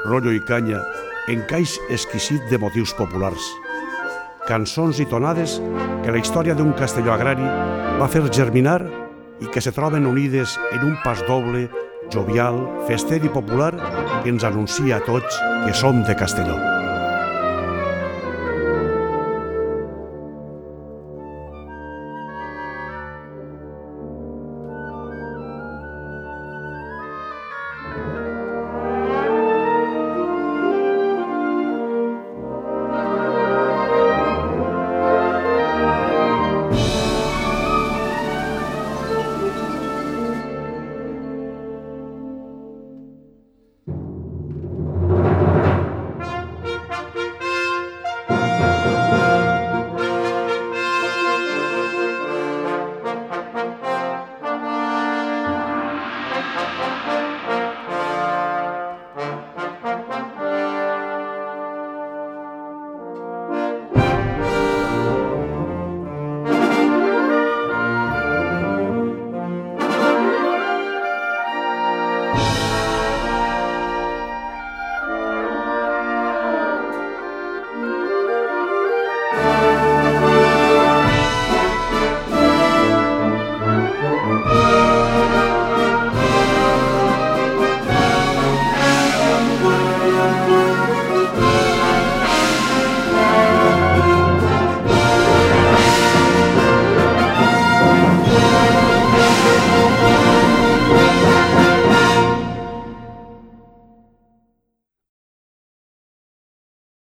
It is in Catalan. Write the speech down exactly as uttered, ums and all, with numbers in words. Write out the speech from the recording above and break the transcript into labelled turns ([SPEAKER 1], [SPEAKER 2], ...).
[SPEAKER 1] rotllo i canya, encaix exquisit de motius populars. Cançons i tonades que la història d'un Castelló agrari va fer germinar i que se troben unides en un pas doble, jovial, fester i popular que ens anuncia a tots que som de Castelló.